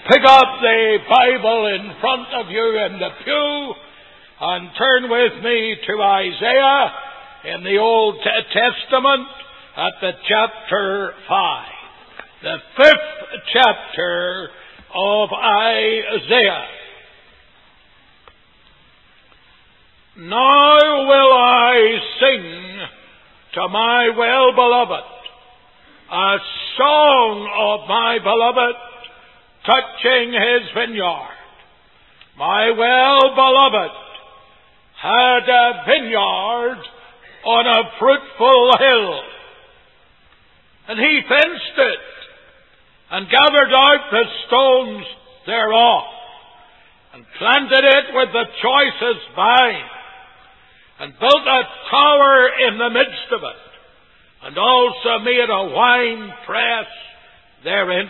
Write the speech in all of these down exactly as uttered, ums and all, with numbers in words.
Pick up the Bible in front of you in the pew and turn with me to Isaiah in the Old Testament at the chapter five. The fifth chapter of Isaiah. Now will I sing to my well-beloved a song of my beloved touching his vineyard. My well-beloved had a vineyard on a fruitful hill, and he fenced it and gathered out the stones thereof, and planted it with the choicest vine, and built a tower in the midst of it, and also made a wine press therein.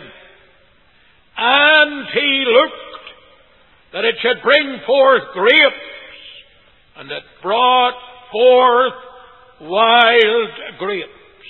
And he looked that it should bring forth grapes, and it brought forth wild grapes.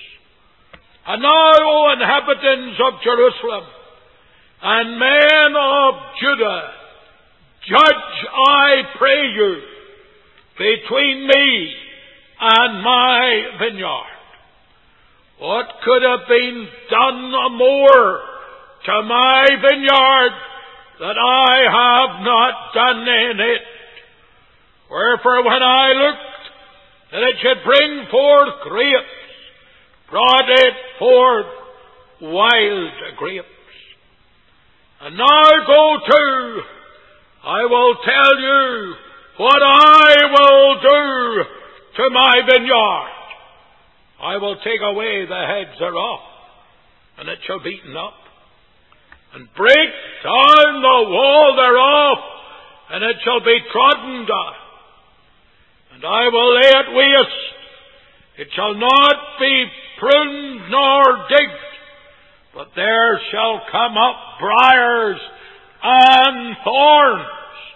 And now, O inhabitants of Jerusalem, and men of Judah, judge, I pray you, between me and my vineyard. What could have been done more to my vineyard that I have not done in it? Wherefore, when I looked that it should bring forth grapes, brought it forth wild grapes. And now go to, I will tell you what I will do to my vineyard. I will take away the hedge thereof, and it shall be eaten up, and break down the wall thereof, and it shall be trodden down. And I will lay it waste, it shall not be pruned nor digged, but there shall come up briars and thorns.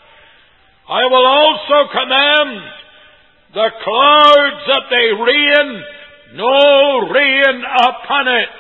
I will also command the clouds that they rain, no rain upon it.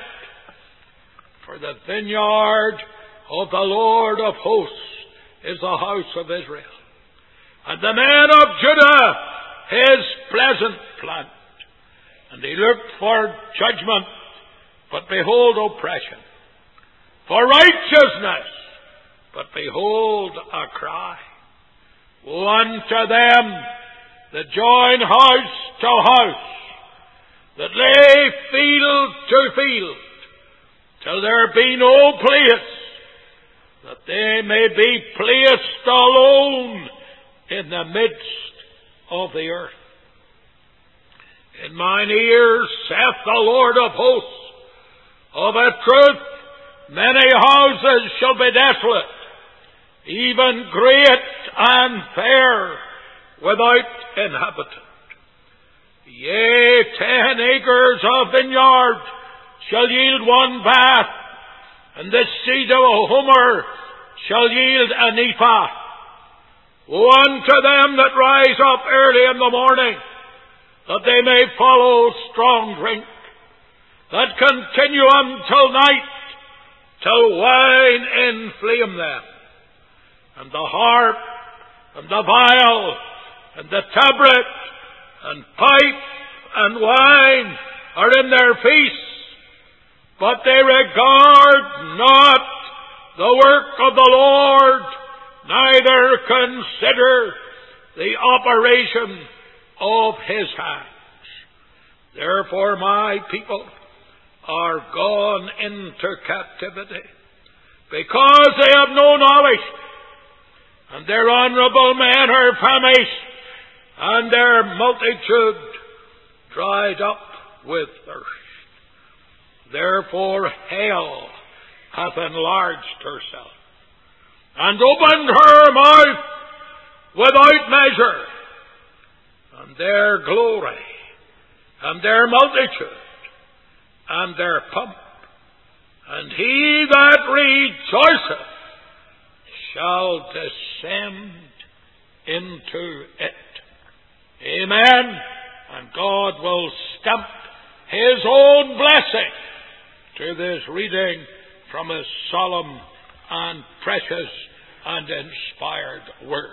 For the vineyard of the Lord of hosts is the house of Israel, and the men of Judah his pleasant plant. And he looked for judgment, but behold oppression, for righteousness, but behold a cry. Woe unto them that join house to house, that lay field to field, till there be no place, that they may be placed alone in the midst of the earth. In mine ears saith the Lord of hosts, of a truth many houses shall be desolate, even great and fair, without inhabitant. Yea, ten acres of vineyard shall yield one bath, and the seed of a homer shall yield an ephah. Woe unto them that rise up early in the morning, that they may follow strong drink, that continue until night, till wine inflame them. And the harp, and the viol, and the tabret, and pipe, and wine are in their feasts, but they regard not the work of the Lord, neither consider the operation of his hands. Therefore my people are gone into captivity, because they have no knowledge, and their honourable men are famished, and their multitude dried up with thirst. Therefore hell hath enlarged herself, and opened her mouth without measure, and their glory, and their multitude, and their pomp, and he that rejoiceth shall descend into it. Amen. And God will stamp his own blessing to this reading from his solemn and precious and inspired Word.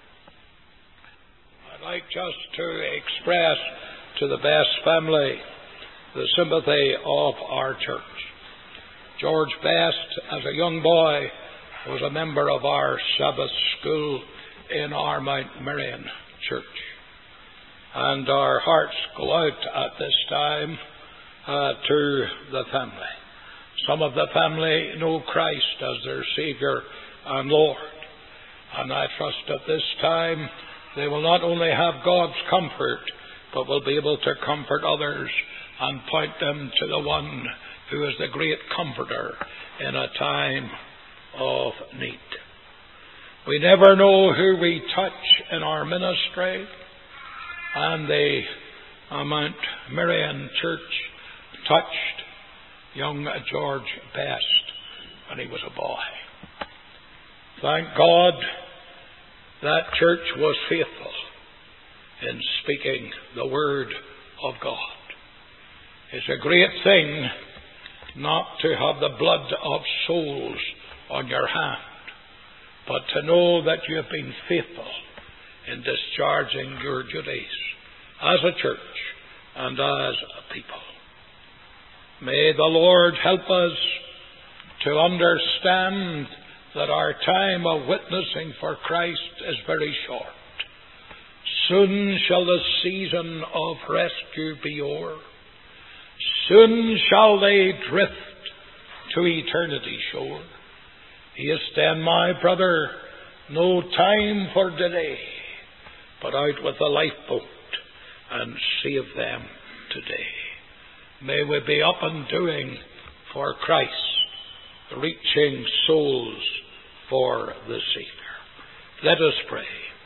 I'd like just to express to the Best family the sympathy of our church. George Best, as a young boy, was a member of our Sabbath school in our Mount Merion church. And our hearts go out at this time uh, to the family. Some of the family know Christ as their Saviour and Lord. And I trust at this time they will not only have God's comfort, but will be able to comfort others and point them to the one who is the great comforter in a time of need. We never know who we touch in our ministry, and the uh, Mount Merion Church touched young George Best when he was a boy. Thank God that church was faithful in speaking the Word of God. It's a great thing not to have the blood of souls on your hand, but to know that you have been faithful in discharging your duties as a church and as a people. May the Lord help us to understand that our time of witnessing for Christ is very short. Soon shall the season of rescue be o'er. Soon shall they drift to eternity's shore. Haste then, my brother, no time for delay, but out with the lifeboat and save them today. May we be up and doing for Christ, reaching souls for the Saviour. Let us pray.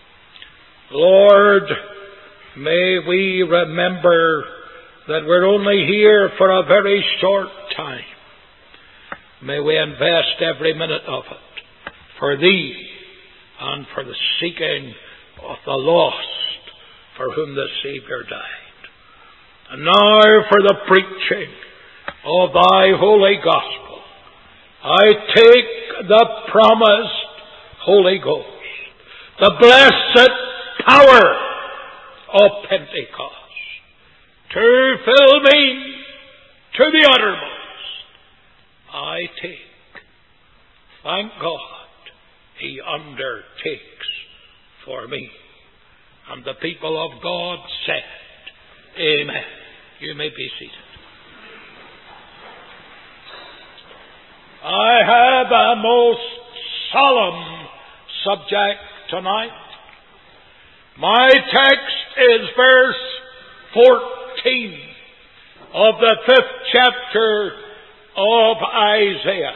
Lord, may we remember that we're only here for a very short time. May we invest every minute of it for Thee and for the seeking of the lost for whom the Saviour died. And now for the preaching of Thy holy gospel. I take the promised Holy Ghost, the blessed power of Pentecost, to fill me to the uttermost. I take. Thank God, He undertakes for me. And the people of God said, Amen. You may be seated. I have a most solemn subject tonight. My text is verse fourteen of the fifth chapter of Isaiah.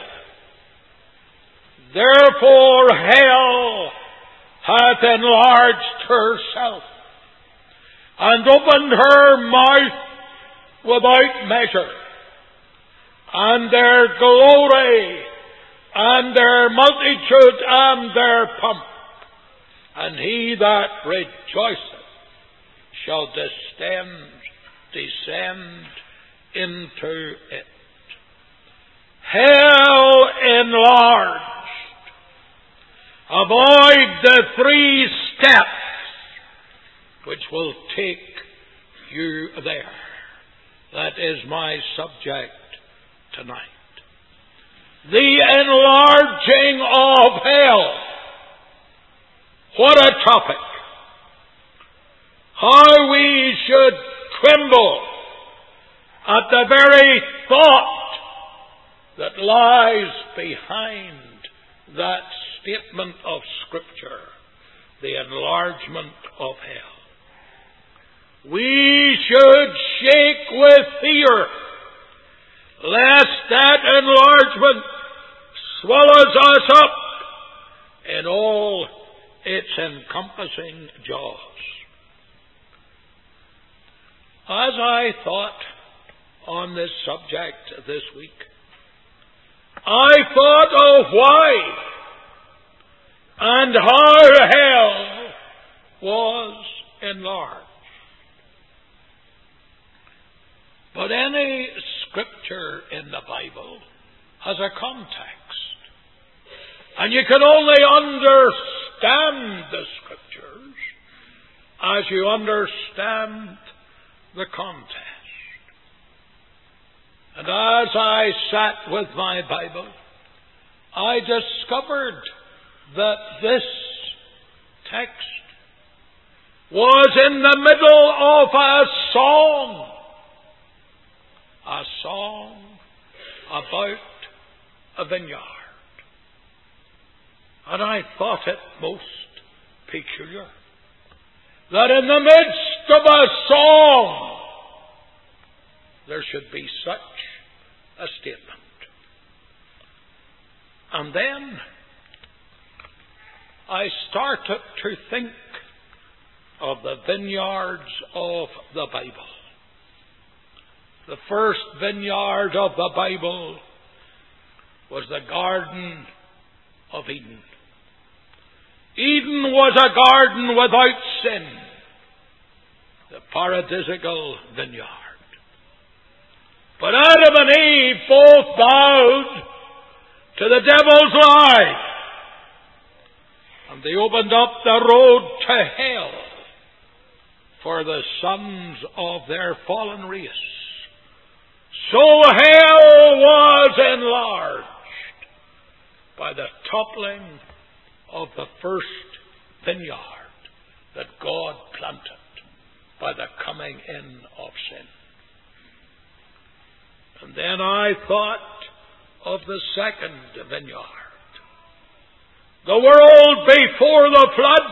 Therefore hell hath enlarged herself, and opened her mouth without measure, and their glory, and their multitude, and their pomp, and he that rejoiceth shall descend, descend into it. Hell enlarged. Avoid the three steps which will take you there. That is my subject tonight. The enlarging of hell. What a topic. How we should tremble at the very thought that lies behind that statement of Scripture, the enlargement of hell. We should shake with fear lest that enlargement swallows us up in all its encompassing jaws. As I thought on this subject this week, I thought of why and how hell was enlarged. But any scripture in the Bible has a context. And you can only understand the Scriptures as you understand the context. And as I sat with my Bible, I discovered that this text was in the middle of a song. A song about a vineyard. And I thought it most peculiar that in the midst of a song there should be such a statement. And then I started to think of the vineyards of the Bible. The first vineyard of the Bible was the Garden of Eden. Eden was a garden without sin, the paradisical vineyard. But Adam and Eve both bowed to the devil's lie, and they opened up the road to hell for the sons of their fallen race. So hell was enlarged by the toppling of the first vineyard that God planted by the coming in of sin. And then I thought of the second vineyard, the world before the flood,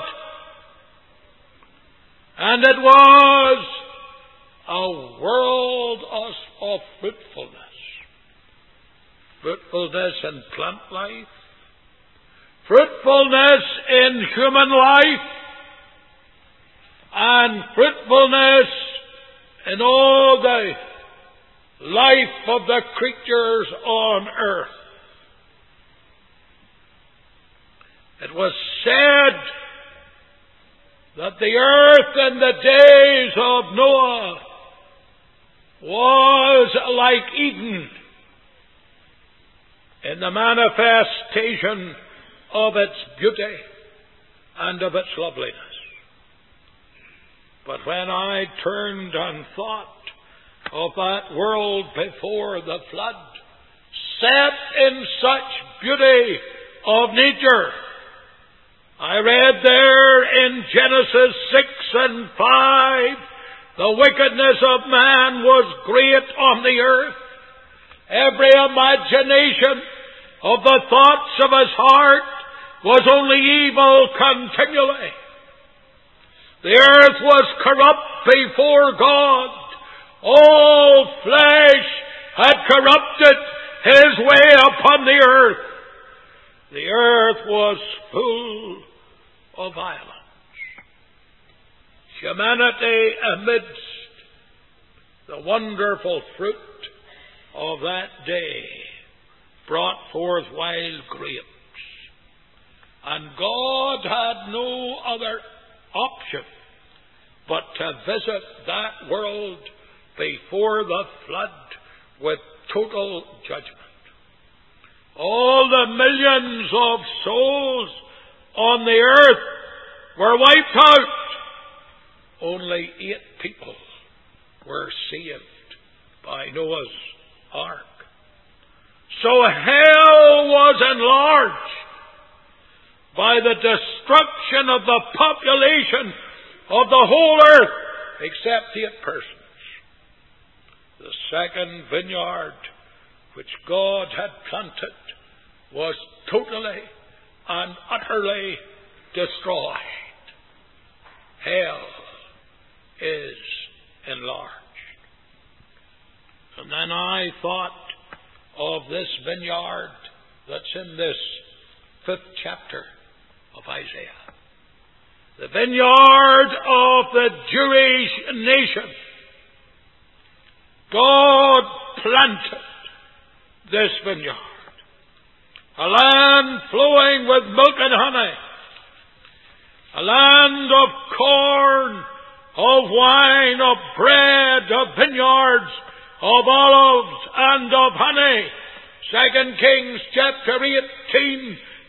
and it was a world of, of fruitfulness. Fruitfulness in plant life, fruitfulness in human life, and fruitfulness in all the life of the creatures on earth. It was said that the earth in the days of Noah was like Eden in the manifestation of its beauty and of its loveliness. But when I turned and thought of that world before the flood, set in such beauty of nature, I read there in Genesis six and five, the wickedness of man was great on the earth. Every imagination of the thoughts of his heart was only evil continually. The earth was corrupt before God. All flesh had corrupted his way upon the earth. The earth was full of violence. Humanity, amidst the wonderful fruit of that day, brought forth wild grapes. And God had no other option but to visit that world before the flood with total judgment. All the millions of souls on the earth were wiped out. Only eight people were saved by Noah's ark. So hell was enlarged by the destruction of the population of the whole earth, except eight persons. The second vineyard which God had planted was totally and utterly destroyed. Hell is enlarged. And then I thought of this vineyard that's in this fifth chapter of Isaiah. The vineyard of the Jewish nation. God planted this vineyard. A land flowing with milk and honey. A land of corn, of wine, of bread, of vineyards, of olives, and of honey. Second Kings chapter eighteen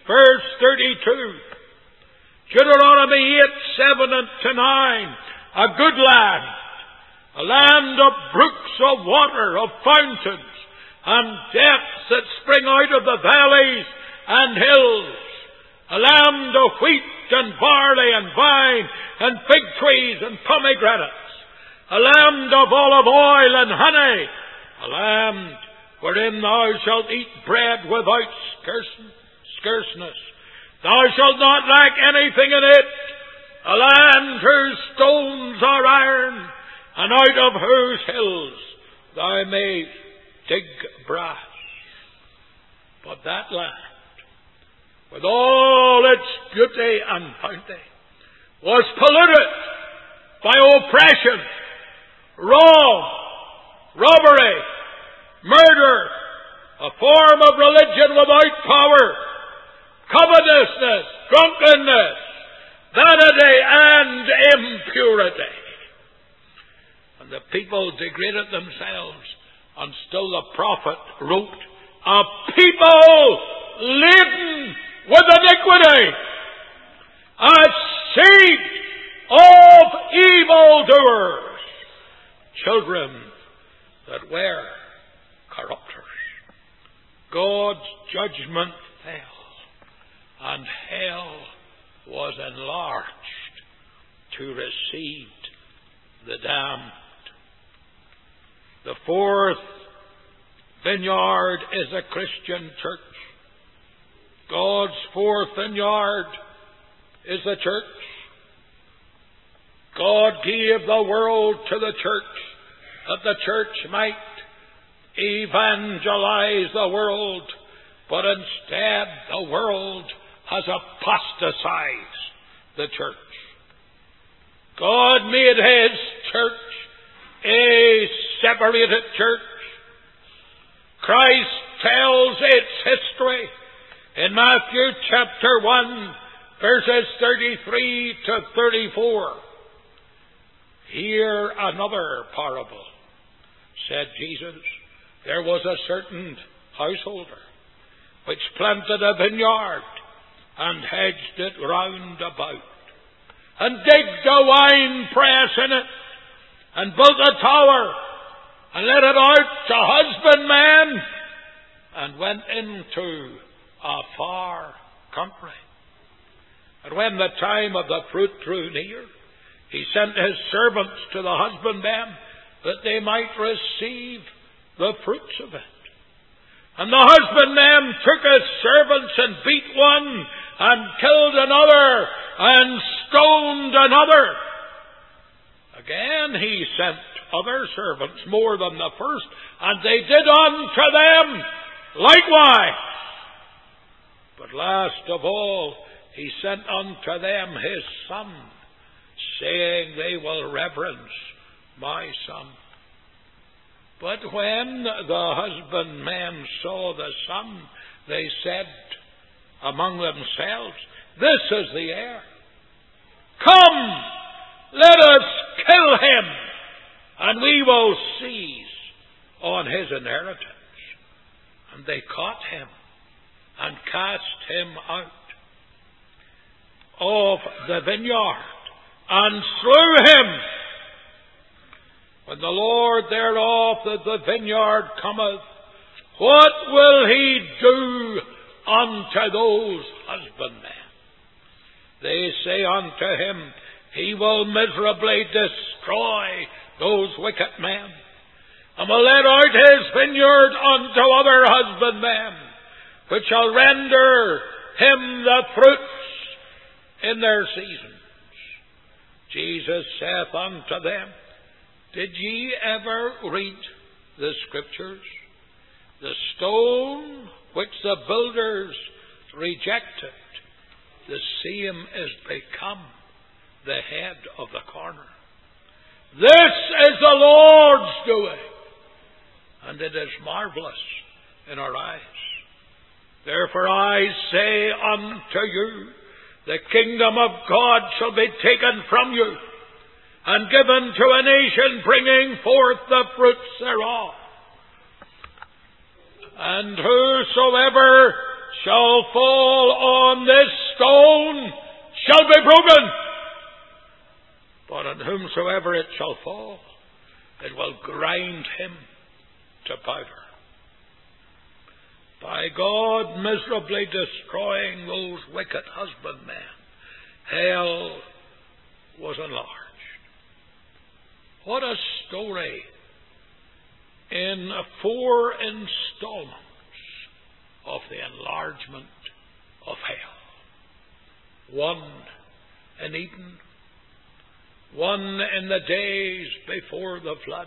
verse thirty-two. Deuteronomy eight, seven to nine. A good land, a land of brooks of water, of fountains, and depths that spring out of the valleys and hills. A land of wheat and barley and vine and fig trees and pomegranates. A land of olive oil and honey. A land wherein thou shalt eat bread without scarceness. Thou shalt not lack anything in it. A land whose stones are iron, and out of whose hills thou mayst dig brass. But that land, with all its beauty and bounty, was polluted by oppression, wrong, robbery, murder, a form of religion without power, covetousness, drunkenness, vanity, and impurity. And the people degraded themselves, and still the prophet wrote, a people laden with iniquity, a seed of evildoers, children that were corrupters. God's judgment fell, and hell was enlarged to receive the damned. The fourth vineyard is a Christian church. God's fourth vineyard is the church. God gave the world to the church, that the church might evangelize the world, but instead the world has apostatized the church. God made His church a separated church. Christ tells its history in Matthew chapter one, verses thirty-three to thirty-four. Hear another parable, said Jesus. There was a certain householder which planted a vineyard and hedged it round about, and digged a wine press in it, and built a tower, and let it out to husbandmen, and went into a far country. And when the time of the fruit drew near, he sent his servants to the husbandmen, that they might receive the fruits of it. And the husbandmen took his servants and beat one, and killed another, and stoned another. Again he sent other servants, more than the first, and they did unto them likewise. But last of all, he sent unto them his son, saying, they will reverence my son. But when the husbandmen saw the son, they said among themselves, this is the heir. Come, let us kill him, and we will seize on his inheritance. And they caught him and cast him out of the vineyard and slew him. When the Lord thereof of the vineyard cometh, what will he do unto those husbandmen? They say unto him, he will miserably destroy those wicked men, and will let out his vineyard unto other husbandmen, which shall render him the fruits in their seasons. Jesus saith unto them, did ye ever read the Scriptures? The stone which the builders rejected, the same is become the head of the corner. This is the Lord's doing, and it is marvelous in our eyes. Therefore I say unto you, the kingdom of God shall be taken from you, and given to a nation bringing forth the fruits thereof. And whosoever shall fall on this stone shall be broken. But on whomsoever it shall fall, it will grind him to powder. By God miserably destroying those wicked husbandmen, hell was enlarged. What a story in four installments of the enlargement of hell. One in Eden, one in the days before the flood,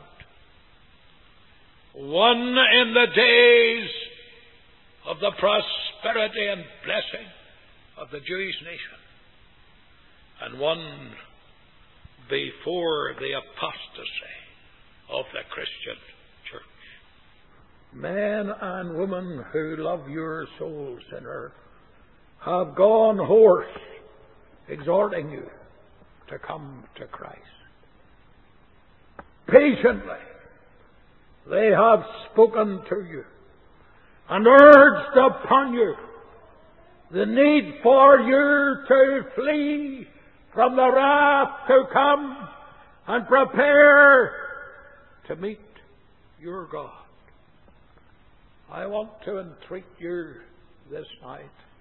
one in the days of the prosperity and blessing of the Jewish nation, and one before the apostasy of the Christian church. Men and women who love your soul, sinner, have gone hoarse, exhorting you to come to Christ. Patiently, they have spoken to you and urged upon you the need for you to flee from the wrath to come and prepare to meet your God. I want to entreat you this night,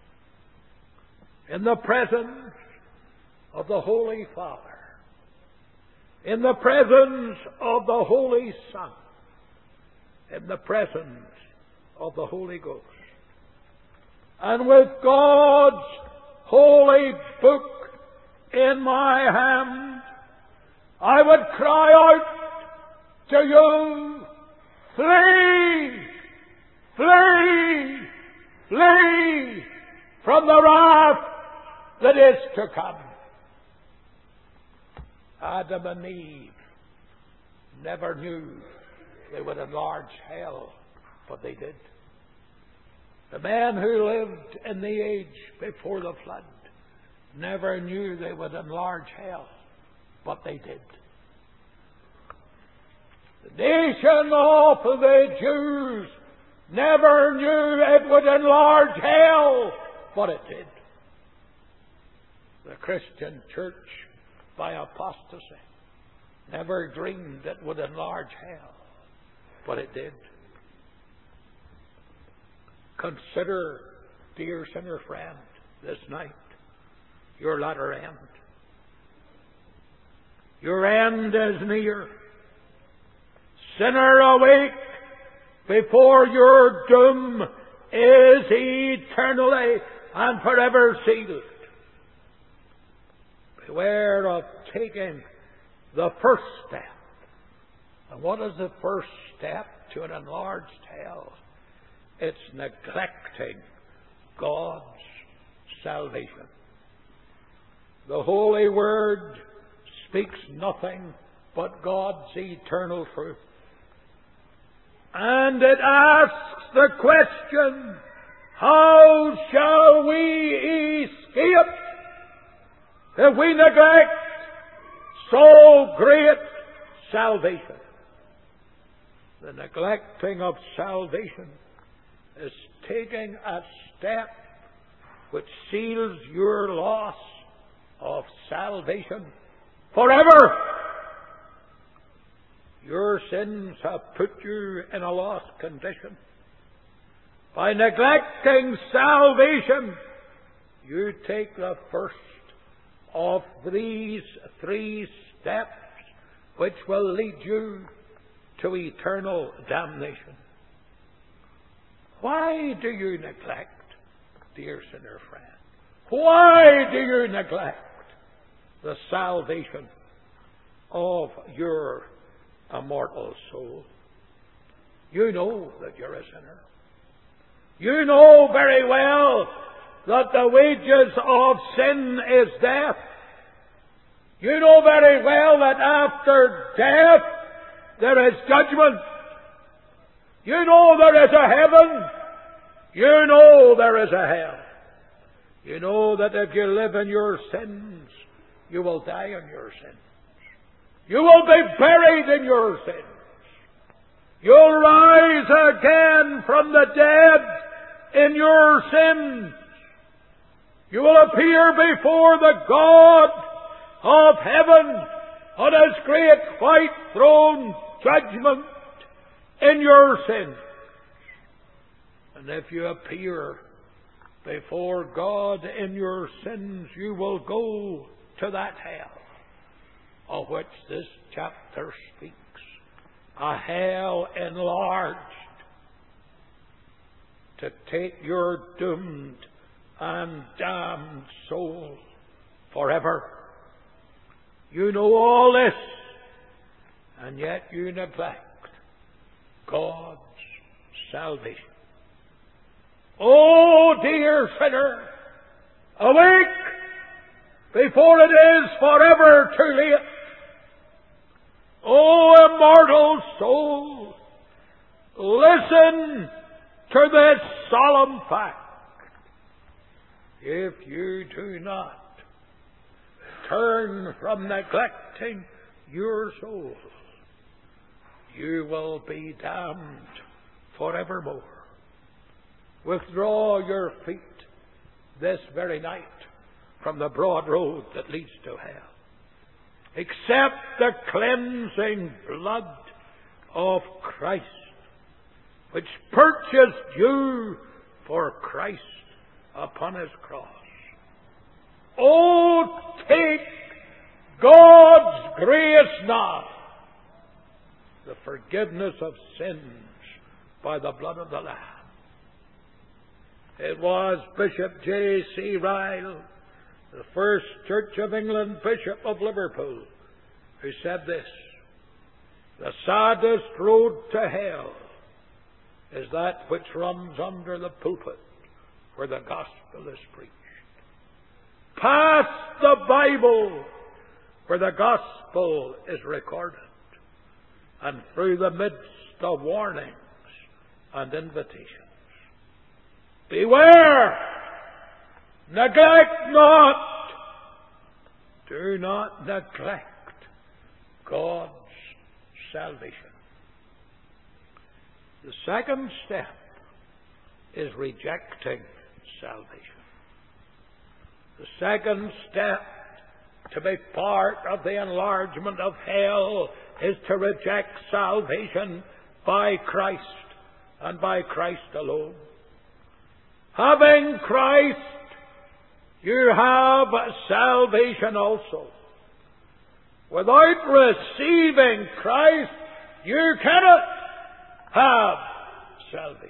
in the presence of the Holy Father, in the presence of the Holy Son, in the presence of the Holy Ghost, and with God's holy book in my hand, I would cry out to you, flee, flee, flee from the wrath that is to come. Adam and Eve never knew they would enlarge hell, but they did. The men who lived in the age before the flood never knew they would enlarge hell, but they did. The nation of the Jews never knew it would enlarge hell, but it did. The Christian church, by apostasy, never dreamed it would enlarge hell, but it did. Consider, dear sinner friend, this night, your latter end. Your end is near. Sinner, awake, before your doom is eternally and forever sealed. Beware of taking the first step. And what is the first step to an enlarged hell? It's neglecting God's salvation. The Holy Word speaks nothing but God's eternal truth. And it asks the question, how shall we escape if we neglect so great salvation? The neglecting of salvation is taking a step which seals your loss of salvation forever. Your sins have put you in a lost condition. By neglecting salvation, you take the first of these three steps which will lead you to eternal damnation. Why do you neglect, dear sinner friend? Why do you neglect the salvation of your immortal soul? You know that you're a sinner. You know very well that the wages of sin is death. You know very well that after death there is judgment. You know there is a heaven. You know there is a hell. You know that if you live in your sins, you will die in your sins. You will be buried in your sins. You'll rise again from the dead in your sins. You will appear before the God of heaven on His great white throne judgment in your sins. And if you appear before God in your sins, you will go to that hell of which this chapter speaks. A hell enlarged to take your doomed and damned soul forever. You know all this, and yet you neglect God's salvation. Oh, dear sinner, awake before it is forever too late. Oh, immortal soul, listen to this solemn fact. If you do not turn from neglecting your soul, you will be damned forevermore. Withdraw your feet this very night from the broad road that leads to hell. Accept the cleansing blood of Christ, which purchased you for Christ upon His cross. Oh, take God's grace now, the forgiveness of sins by the blood of the Lamb. It was Bishop J C Ryle, the first Church of England Bishop of Liverpool, who said this: the saddest road to hell is that which runs under the pulpit where the gospel is preached. Past the Bible where the gospel is recorded, and through the midst of warnings and invitations. Beware! Neglect not! Do not neglect God's salvation. The second step is rejecting salvation. The second step to be part of the enlargement of hell is to reject salvation by Christ and by Christ alone. Having Christ, you have salvation also. Without receiving Christ, you cannot have salvation.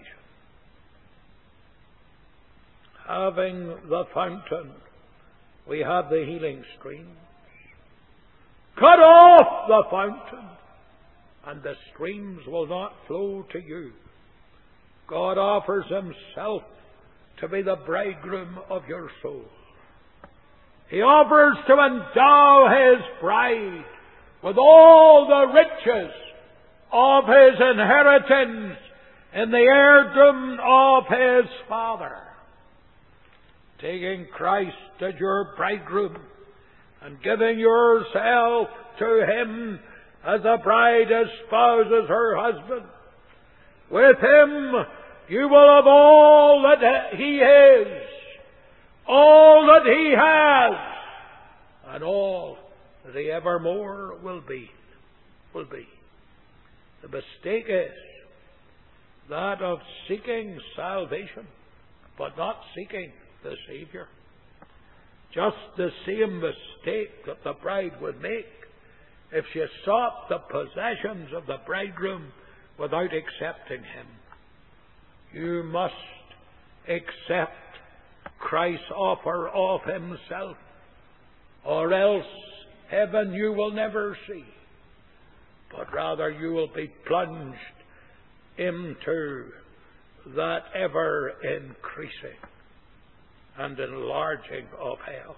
Having the fountain, we have the healing streams. Cut off the fountain, and the streams will not flow to you. God offers Himself to be the bridegroom of your soul. He offers to endow His bride with all the riches of His inheritance in the heirdom of His Father. Taking Christ as your bridegroom and giving yourself to Him as a bride espouses her husband. With Him you will have all that He is, all that He has, and all that He evermore will be. Will be. The mistake is that of seeking salvation, but not seeking the Savior. Just the same mistake that the bride would make if she sought the possessions of the bridegroom without accepting Him. You must accept Christ's offer of Himself, or else heaven you will never see, but rather you will be plunged into that ever increasing and enlarging of hell.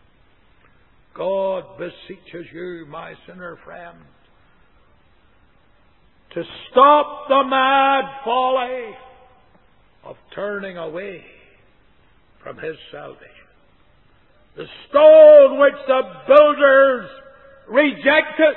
God beseeches you, my sinner friend, to stop the mad folly of turning away from His salvation. The stone which the builders rejected.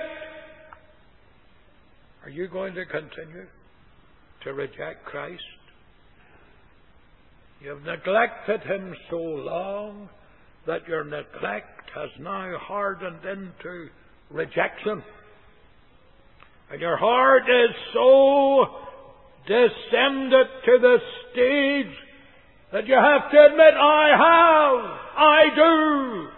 Are you going to continue to reject Christ? You've neglected Him so long that your neglect has now hardened into rejection. And your heart is so descended to the stage that you have to admit, I have, I do.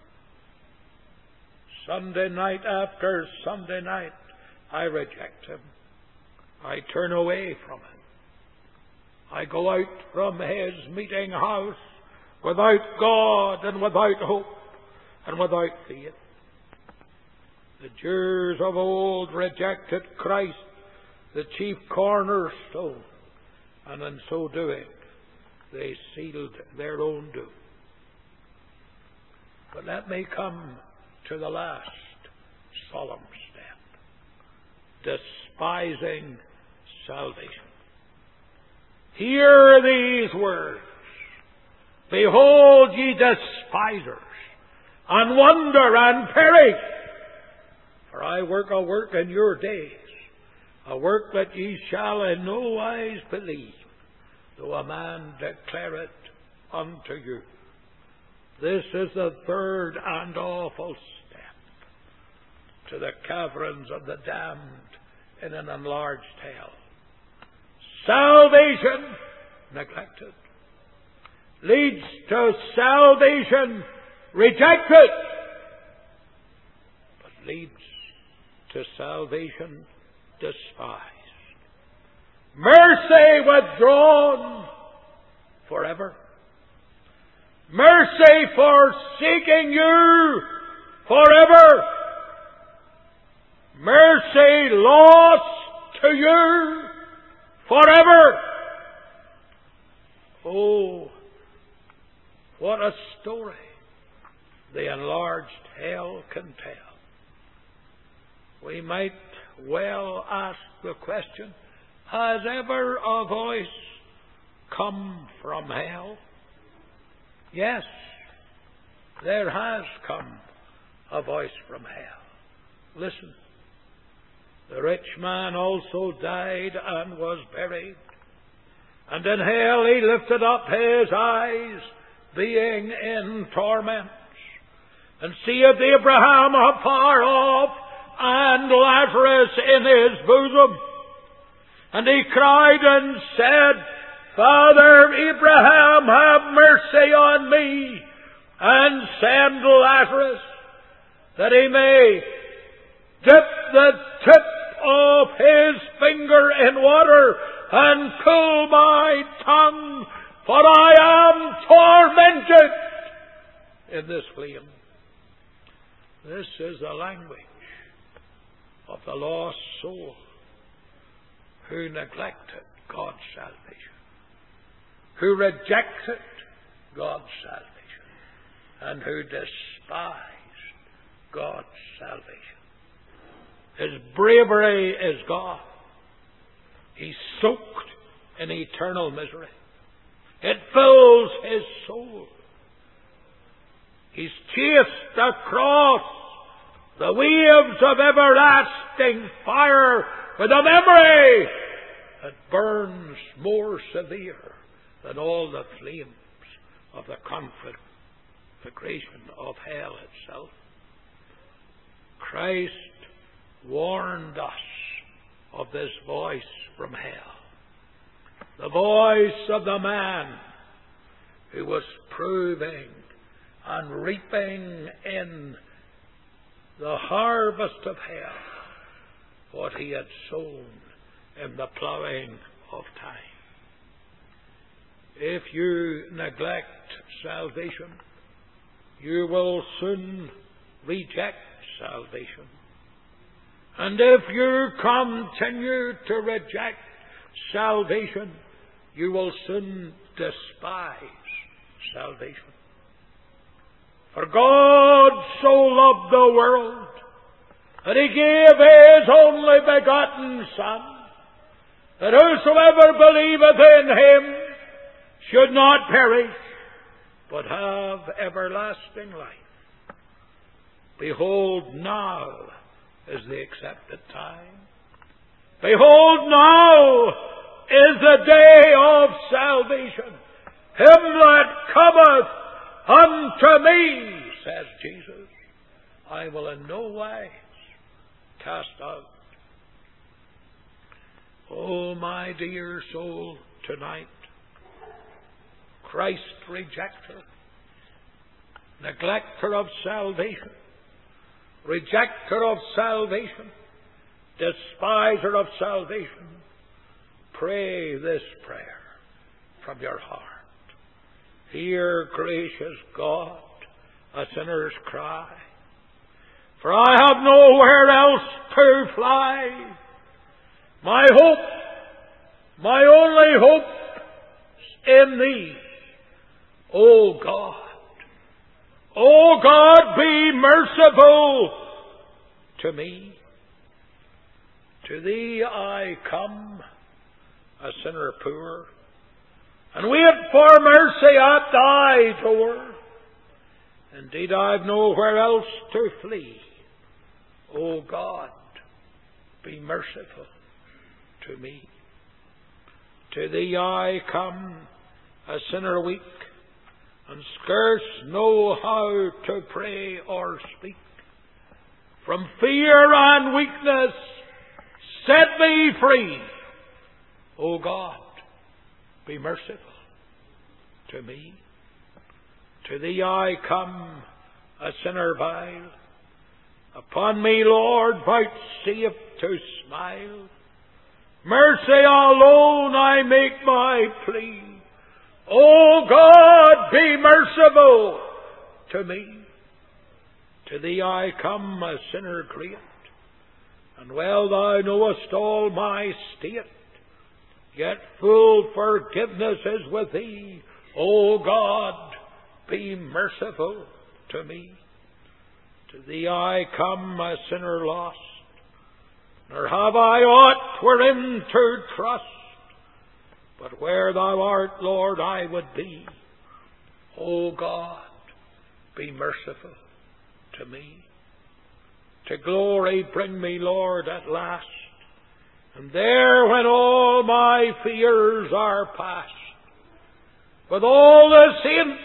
Sunday night after Sunday night, I reject Him. I turn away from Him. I go out from His meeting house without God and without hope and without faith. The Jews of old rejected Christ, the chief cornerstone, and in so doing, they sealed their own doom. But let me come to the last solemn step: despising salvation. Hear these words: Behold ye despisers, and wonder and perish. For I work a work in your days, a work that ye shall in no wise believe, though a man declare it unto you. This is the third and awful step to the caverns of the damned in an enlarged hell. Salvation neglected leads to salvation rejected, but leads to salvation despised. Mercy withdrawn forever. Mercy forsaking you forever. Mercy lost to you forever. Oh, what a story the enlarged hell can tell. We might well ask the question, has ever a voice come from hell? Yes, there has come a voice from hell. Listen. The rich man also died and was buried. And in hell he lifted up his eyes, being in torments, and seeth Abraham afar off, and Lazarus in his bosom. And he cried and said, Father Abraham, have mercy on me, and send Lazarus, that he may dip the tip of his finger in water and cool my tongue, for I am tormented in this flame. This is the language of the lost soul who neglected God's salvation, who rejected God's salvation, and who despised God's salvation. His bravery is gone. He's soaked in eternal misery. It fills his soul. He's chased across the waves of everlasting fire with a memory that burns more severe than all the flames of the conflagration of hell itself. Christ warned us of this voice from hell. The voice of the man who was proving and reaping in the harvest of hell what he had sown in the plowing of time. If you neglect salvation, you will soon reject salvation. And if you continue to reject salvation, you will soon despise salvation. For God so loved the world that He gave His only begotten Son, that whosoever believeth in Him should not perish, but have everlasting life. Behold, now is the accepted time. Behold, now is the day of salvation. him that cometh unto me, says Jesus, I will in no wise cast out. Oh, my dear soul, tonight, Christ rejecter, neglecter of salvation, rejecter of salvation, despiser of salvation, pray this prayer from your heart. Hear, gracious God, a sinner's cry, for I have nowhere else to fly. My hope, my only hope is in Thee, O God. O God, be merciful to me. To Thee I come, a sinner poor, and wait for mercy at Thy door. Indeed, I've nowhere else to flee. O God, be merciful to me. To Thee I come, a sinner weak, and scarce know how to pray or speak. From fear and weakness, set me free. O God, be merciful to me. To Thee I come, a sinner vile. Upon me, Lord, vouchsafe to smile. Mercy alone I make my plea. O God, be merciful to me. To Thee I come, a sinner great, and well Thou knowest all my state. Yet full forgiveness is with Thee. O God, be merciful to me. To Thee I come, a sinner lost, nor have I aught wherein to trust. But where Thou art, Lord, I would be. O God, be merciful to me. To glory bring me, Lord, at last, and there when all my fears are past, with all the saints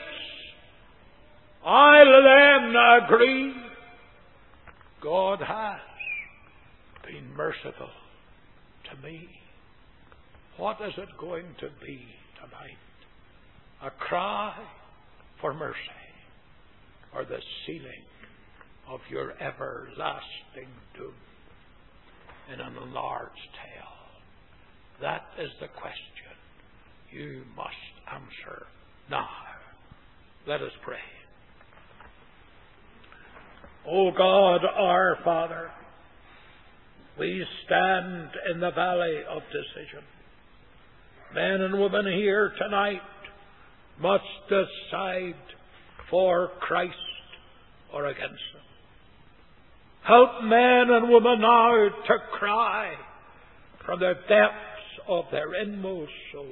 I'll then agree, God has been merciful to me. What is it going to be tonight? A cry for mercy, or the sealing of your everlasting doom in an enlarged tale? That is the question you must answer now. Let us pray. O God, our Father, we stand in the valley of decision. Men and women here tonight must decide for Christ or against Him. Help men and women now to cry from the depths of their inmost soul,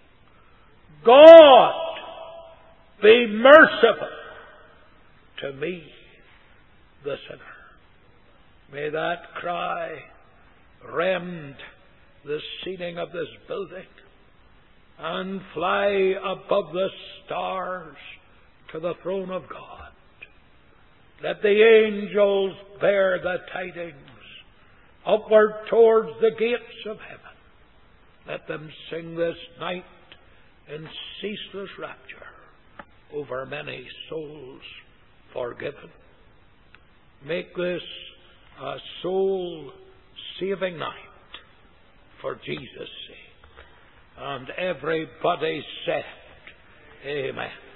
God, be merciful to me, the sinner. May that cry rend the ceiling of this building and fly above the stars to the throne of God. Let the angels bear the tidings upward towards the gates of heaven. Let them sing this night in ceaseless rapture over many souls forgiven. Make this a soul-saving night for Jesus' sake. And everybody said, Amen.